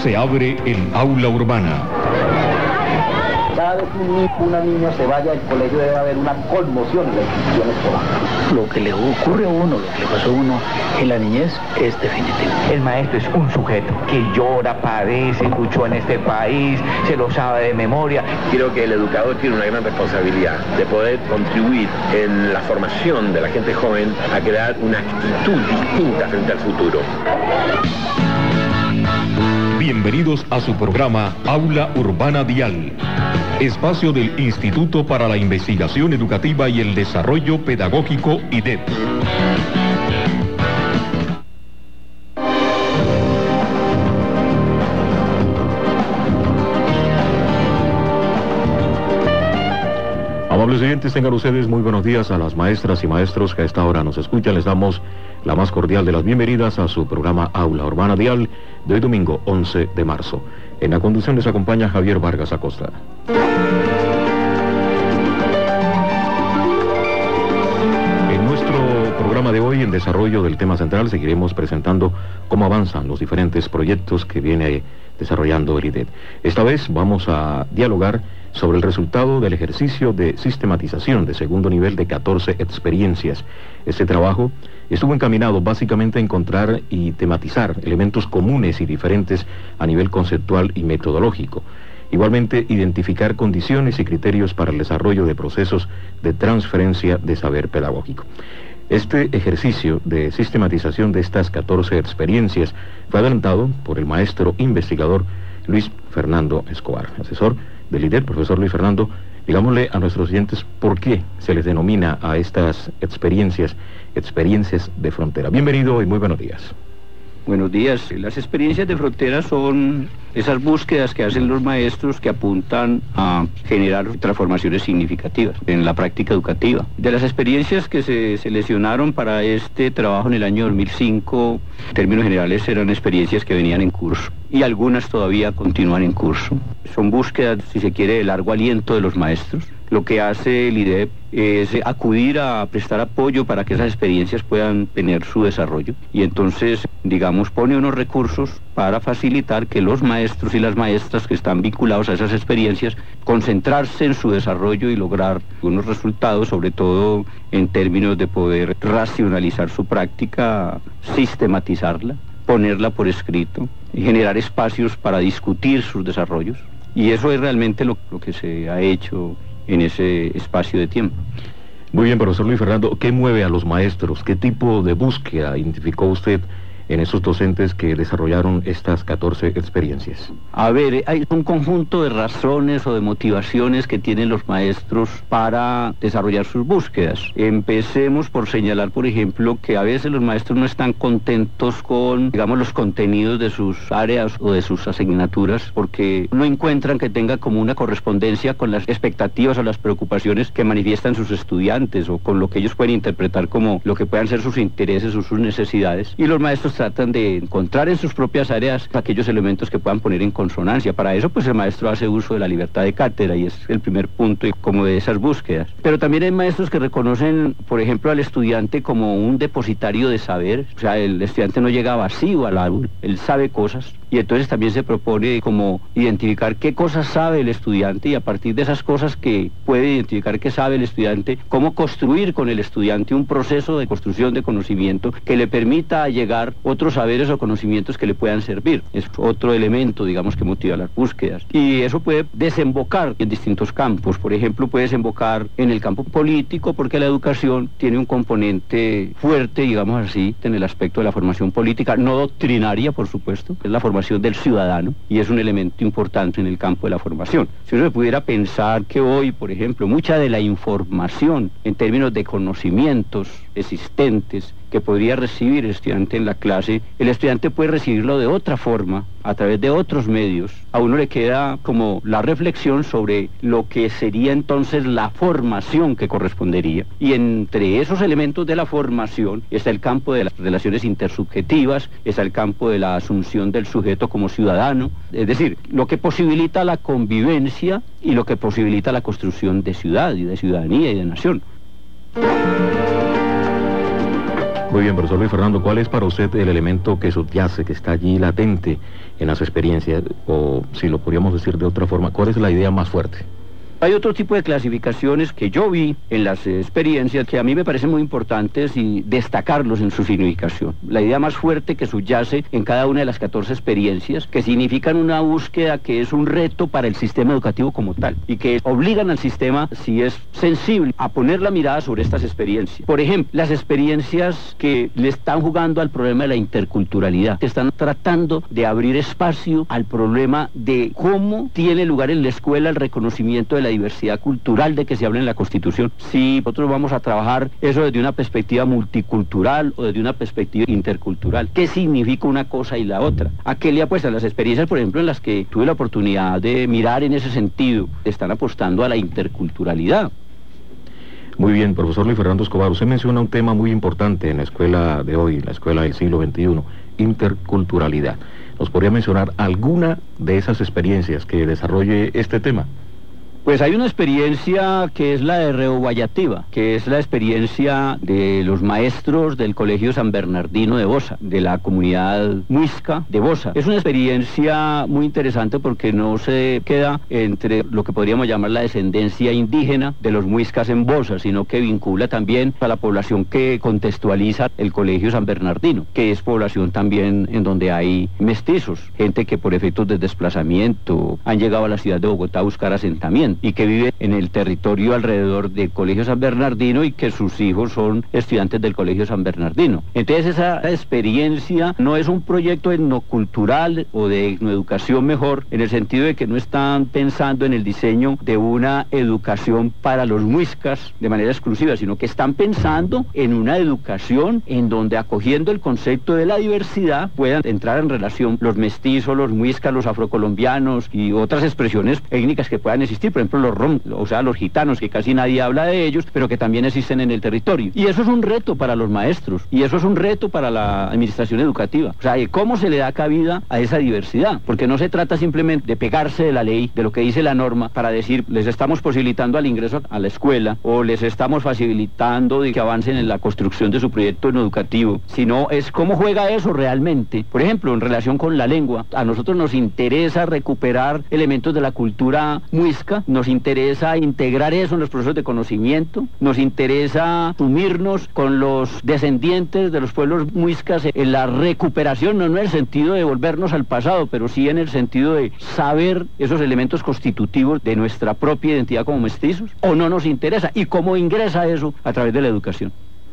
se abre el aula urbana. Cada vez que una niña se vaya al colegio debe haber una conmoción en la institución escolar. Lo que le ocurre a uno, lo que le pasó a uno en la niñez es definitivo. El maestro es un sujeto que llora, padece, luchó en este país, se lo sabe de memoria. Creo que el educador tiene una gran responsabilidad de poder contribuir en la formación de la gente joven a crear una actitud distinta frente al futuro. Bienvenidos a su programa Aula Urbana Dial, espacio del Instituto para la Investigación Educativa y el Desarrollo Pedagógico IDEP. Amables oyentes, tengan ustedes muy buenos días. A las maestras y maestros que a esta hora nos escuchan, les damos la más cordial de las bienvenidas a su programa Aula Urbana Dial de hoy domingo 11 de marzo. En la conducción les acompaña Javier Vargas Acosta. En nuestro programa de hoy, en desarrollo del tema central, seguiremos presentando cómo avanzan los diferentes proyectos que viene desarrollando el IDEP. Esta vez vamos a dialogar sobre el resultado del ejercicio de sistematización de segundo nivel de 14 experiencias. Este trabajo estuvo encaminado básicamente a encontrar y tematizar elementos comunes y diferentes a nivel conceptual y metodológico. Igualmente, identificar condiciones y criterios para el desarrollo de procesos de transferencia de saber pedagógico. Este ejercicio de sistematización de estas 14 experiencias fue adelantado por el maestro investigador Luis Fernando Escobar, asesor del IDEP. Profesor Luis Fernando, digámosle a nuestros oyentes por qué se les denomina a estas experiencias de frontera. Bienvenido y muy buenos días. Buenos días. Las experiencias de frontera son esas búsquedas que hacen los maestros que apuntan a generar transformaciones significativas en la práctica educativa. De las experiencias que se seleccionaron para este trabajo en el año 2005, en términos generales eran experiencias que venían en curso y algunas todavía continúan en curso. Son búsquedas, si se quiere, de largo aliento de los maestros. Lo que hace el IDEP es acudir a prestar apoyo para que esas experiencias puedan tener su desarrollo. Y entonces, digamos, pone unos recursos para facilitar que los maestros y las maestras que están vinculados a esas experiencias, concentrarse en su desarrollo y lograr unos resultados, sobre todo en términos de poder racionalizar su práctica, sistematizarla, ponerla por escrito y generar espacios para discutir sus desarrollos. Y eso es realmente lo que se ha hecho en ese espacio de tiempo. Muy bien, profesor Luis Fernando, ¿qué mueve a los maestros? ¿Qué tipo de búsqueda identificó usted en esos docentes que desarrollaron estas 14 experiencias? A ver, hay un conjunto de razones o de motivaciones que tienen los maestros para desarrollar sus búsquedas. Empecemos por señalar, por ejemplo, que a veces los maestros no están contentos con, digamos, los contenidos de sus áreas o de sus asignaturas, porque no encuentran que tenga como una correspondencia con las expectativas o las preocupaciones que manifiestan sus estudiantes o con lo que ellos pueden interpretar como lo que puedan ser sus intereses o sus necesidades. Y los maestros tratan de encontrar en sus propias áreas aquellos elementos que puedan poner en consonancia. Para eso, pues el maestro hace uso de la libertad de cátedra y es el primer punto como de esas búsquedas. Pero también hay maestros que reconocen, por ejemplo, al estudiante como un depositario de saber. O sea, el estudiante no llega vacío al aula, él sabe cosas. Y entonces también se propone como identificar qué cosas sabe el estudiante y a partir de esas cosas que puede identificar que sabe el estudiante, cómo construir con el estudiante un proceso de construcción de conocimiento que le permita llegar otros saberes o conocimientos que le puedan servir. Es otro elemento, digamos, que motiva las búsquedas. Y eso puede desembocar en distintos campos. Por ejemplo, puede desembocar en el campo político porque la educación tiene un componente fuerte, digamos así, en el aspecto de la formación política, no doctrinaria, por supuesto, es la formación del ciudadano y es un elemento importante en el campo de la formación. Si uno pudiera pensar que hoy, por ejemplo, mucha de la información en términos de conocimientos existentes que podría recibir el estudiante en la clase, el estudiante puede recibirlo de otra forma, a través de otros medios. A uno le queda como la reflexión sobre lo que sería entonces la formación que correspondería. Y entre esos elementos de la formación está el campo de las relaciones intersubjetivas, está el campo de la asunción del sujeto como ciudadano, es decir, lo que posibilita la convivencia y lo que posibilita la construcción de ciudad y de ciudadanía y de nación. Muy bien, profesor Luis Fernando, ¿cuál es para usted el elemento que subyace, que está allí latente en las experiencias? O si lo podríamos decir de otra forma, ¿cuál es la idea más fuerte? Hay otro tipo de clasificaciones que yo vi en las experiencias que a mí me parecen muy importantes y destacarlos en su significación. La idea más fuerte que subyace en cada una de las 14 experiencias, que significan una búsqueda que es un reto para el sistema educativo como tal y que obligan al sistema, si es sensible, a poner la mirada sobre estas experiencias. Por ejemplo, las experiencias que le están jugando al problema de la interculturalidad, que están tratando de abrir espacio al problema de cómo tiene lugar en la escuela el reconocimiento de la diversidad cultural de que se habla en la Constitución. Si nosotros vamos a trabajar eso desde una perspectiva multicultural o desde una perspectiva intercultural, ¿qué significa una cosa y la otra? ¿A qué le apuestan? Las experiencias, por ejemplo, en las que tuve la oportunidad de mirar en ese sentido, están apostando a la interculturalidad. Muy bien, profesor Luis Fernando Escobar, usted menciona un tema muy importante en la escuela de hoy, la escuela del siglo XXI, interculturalidad. ¿Nos podría mencionar alguna de esas experiencias que desarrolle este tema? Pues hay una experiencia que es la de Reobayativa, que es la experiencia de los maestros del Colegio San Bernardino de Bosa, de la comunidad muisca de Bosa. Es una experiencia muy interesante porque no se queda entre lo que podríamos llamar la descendencia indígena de los muiscas en Bosa, sino que vincula también a la población que contextualiza el Colegio San Bernardino, que es población también en donde hay mestizos, gente que por efectos de desplazamiento han llegado a la ciudad de Bogotá a buscar asentamiento y que vive en el territorio alrededor del Colegio San Bernardino y que sus hijos son estudiantes del Colegio San Bernardino. Entonces esa experiencia no es un proyecto etnocultural o de etnoeducación mejor, en el sentido de que no están pensando en el diseño de una educación para los muiscas de manera exclusiva, sino que están pensando en una educación en donde, acogiendo el concepto de la diversidad, puedan entrar en relación los mestizos, los muiscas, los afrocolombianos y otras expresiones étnicas que puedan existir. Por ejemplo, los rom, o sea, los gitanos, que casi nadie habla de ellos, pero que también existen en el territorio. Y eso es un reto para los maestros, y eso es un reto para la administración educativa. O sea, ¿cómo se le da cabida a esa diversidad? Porque no se trata simplemente de pegarse de la ley, de lo que dice la norma, para decir, les estamos posibilitando el ingreso a la escuela, o les estamos facilitando de que avancen en la construcción de su proyecto educativo, sino es cómo juega eso realmente. Por ejemplo, en relación con la lengua, a nosotros nos interesa recuperar elementos de la cultura muisca, nos interesa integrar eso en los procesos de conocimiento, nos interesa sumirnos con los descendientes de los pueblos muiscas en la recuperación, no en el sentido de volvernos al pasado, pero sí en el sentido de saber esos elementos constitutivos de nuestra propia identidad como mestizos, o no nos interesa, y cómo ingresa eso a través de la educación.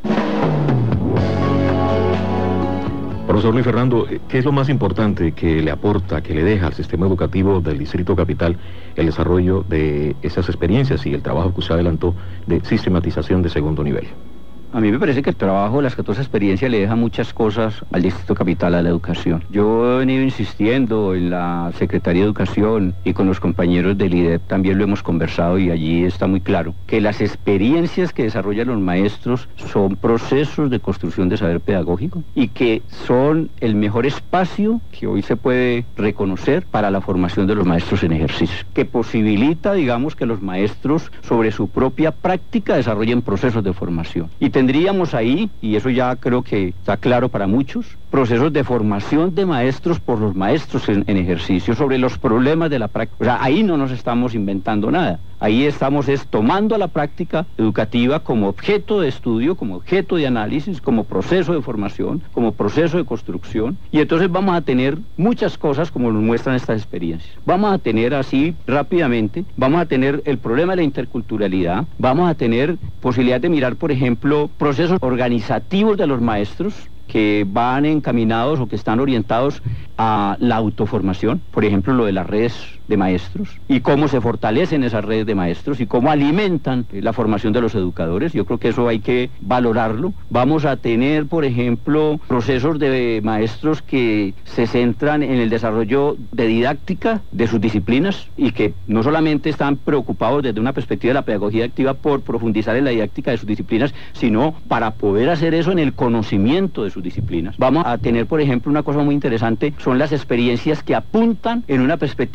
Profesor Luis Fernando, ¿qué es lo más importante que le aporta, que le deja al sistema educativo del Distrito Capital el desarrollo de esas experiencias y el trabajo que usted adelantó de sistematización de segundo nivel? A mí me parece que el trabajo de las 14 experiencias le deja muchas cosas al Distrito Capital, a la educación. Yo he venido insistiendo en la Secretaría de Educación y con los compañeros del IDEP también lo hemos conversado y allí está muy claro que las experiencias que desarrollan los maestros son procesos de construcción de saber pedagógico y que son el mejor espacio que hoy se puede reconocer para la formación de los maestros en ejercicio, que posibilita, digamos, que los maestros sobre su propia práctica desarrollen procesos de formación. Y tendríamos ahí, y eso ya creo que está claro para muchos, procesos de formación de maestros por los maestros en ejercicio sobre los problemas de la práctica. O sea, ahí no nos estamos inventando nada. Ahí estamos tomando a la práctica educativa como objeto de estudio, como objeto de análisis, como proceso de formación, como proceso de construcción. Y entonces vamos a tener muchas cosas como nos muestran estas experiencias. Vamos a tener así rápidamente, vamos a tener el problema de la interculturalidad, vamos a tener posibilidad de mirar, por ejemplo, procesos organizativos de los maestros que van encaminados o que están orientados a la autoformación, por ejemplo lo de las redes de maestros y cómo se fortalecen esas redes de maestros y cómo alimentan la formación de los educadores. Yo creo que eso hay que valorarlo. Vamos a tener, por ejemplo, procesos de maestros que se centran en el desarrollo de didáctica de sus disciplinas y que no solamente están preocupados desde una perspectiva de la pedagogía activa por profundizar en la didáctica de sus disciplinas, sino para poder hacer eso en el conocimiento de sus disciplinas. Vamos a tener, por ejemplo, una cosa muy interesante, son las experiencias que apuntan en una perspectiva de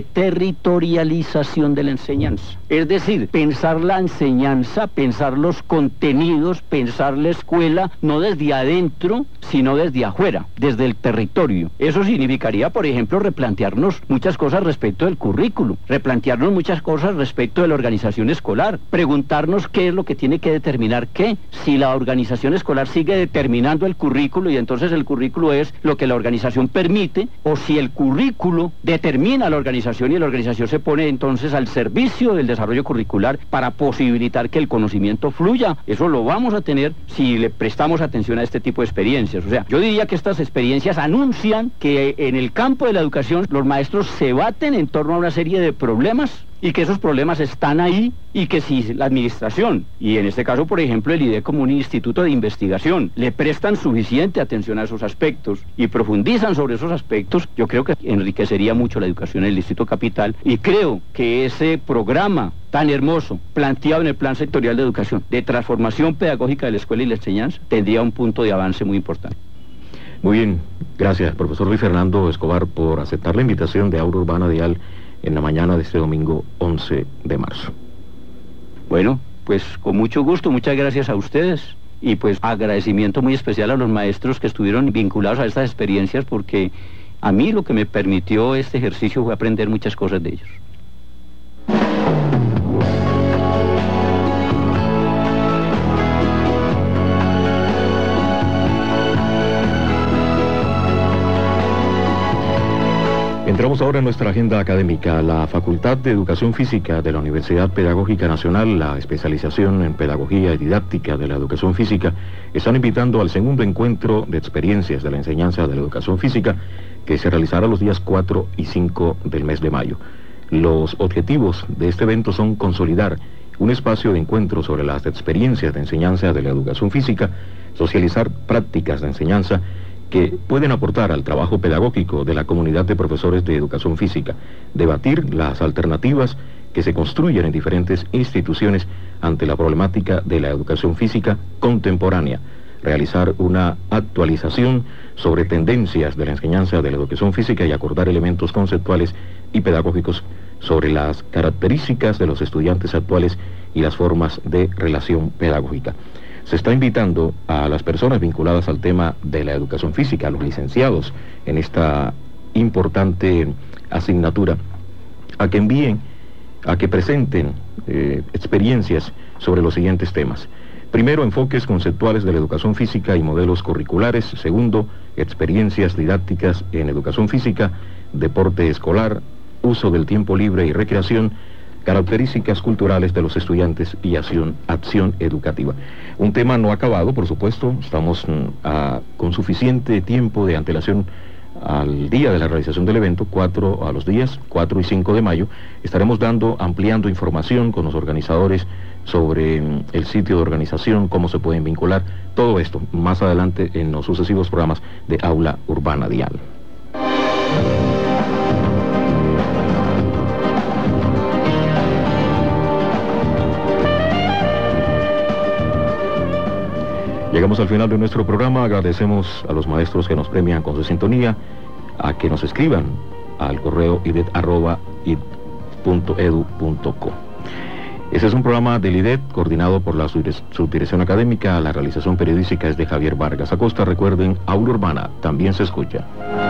territorialización de la enseñanza. Es decir, pensar la enseñanza, pensar los contenidos, pensar la escuela, no desde adentro, sino desde afuera, desde el territorio. Eso significaría, por ejemplo, replantearnos muchas cosas respecto del currículo, replantearnos muchas cosas respecto de la organización escolar, preguntarnos qué es lo que tiene que determinar qué, si la organización escolar sigue determinando el currículo y entonces el currículo es lo que la organización permite, o si el currículo determina la organización y la organización se pone entonces al servicio del desarrollo curricular para posibilitar que el conocimiento fluya. Eso lo vamos a tener si le prestamos atención a este tipo de experiencias. O sea, yo diría que estas experiencias anuncian que en el campo de la educación los maestros se baten en torno a una serie de problemas y que esos problemas están ahí y que si la administración, y en este caso por ejemplo el IDEC como un instituto de investigación, le prestan suficiente atención a esos aspectos y profundizan sobre esos aspectos, yo creo que enriquecería mucho la educación en el Distrito Capital, y creo que ese programa tan hermoso planteado en el Plan Sectorial de Educación de transformación pedagógica de la escuela y la enseñanza tendría un punto de avance muy importante. Muy bien, gracias profesor Luis Fernando Escobar por aceptar la invitación de Aula Urbana Dial en la mañana de este domingo 11 de marzo. Bueno, pues con mucho gusto, muchas gracias a ustedes y pues agradecimiento muy especial a los maestros que estuvieron vinculados a estas experiencias, porque a mí lo que me permitió este ejercicio fue aprender muchas cosas de ellos. Entramos ahora en nuestra agenda académica. La Facultad de Educación Física de la Universidad Pedagógica Nacional, la especialización en Pedagogía y Didáctica de la Educación Física, están invitando al segundo encuentro de experiencias de la enseñanza de la educación física, que se realizará los días 4 y 5 del mes de mayo. Los objetivos de este evento son consolidar un espacio de encuentro sobre las experiencias de enseñanza de la educación física, socializar prácticas de enseñanza que pueden aportar al trabajo pedagógico de la comunidad de profesores de educación física, debatir las alternativas que se construyen en diferentes instituciones ante la problemática de la educación física contemporánea, realizar una actualización sobre tendencias de la enseñanza de la educación física y acordar elementos conceptuales y pedagógicos sobre las características de los estudiantes actuales y las formas de relación pedagógica. Se está invitando a las personas vinculadas al tema de la educación física, a los licenciados en esta importante asignatura, a que envíen, a que presenten experiencias sobre los siguientes temas. Primero, enfoques conceptuales de la educación física y modelos curriculares. Segundo, experiencias didácticas en educación física, deporte escolar, uso del tiempo libre y recreación, características culturales de los estudiantes y acción educativa. Un tema no acabado, por supuesto, estamos con suficiente tiempo de antelación al día de la realización del evento, a los días 4 y 5 de mayo, estaremos ampliando información con los organizadores sobre el sitio de organización, cómo se pueden vincular, todo esto más adelante en los sucesivos programas de Aula Urbana Dial. Llegamos al final de nuestro programa. Agradecemos a los maestros que nos premian con su sintonía, a que nos escriban al correo idet@id.edu.co. Este es un programa del IDET coordinado por la Subdirección Académica. La realización periodística es de Javier Vargas Acosta. Recuerden, Aula Urbana también se escucha.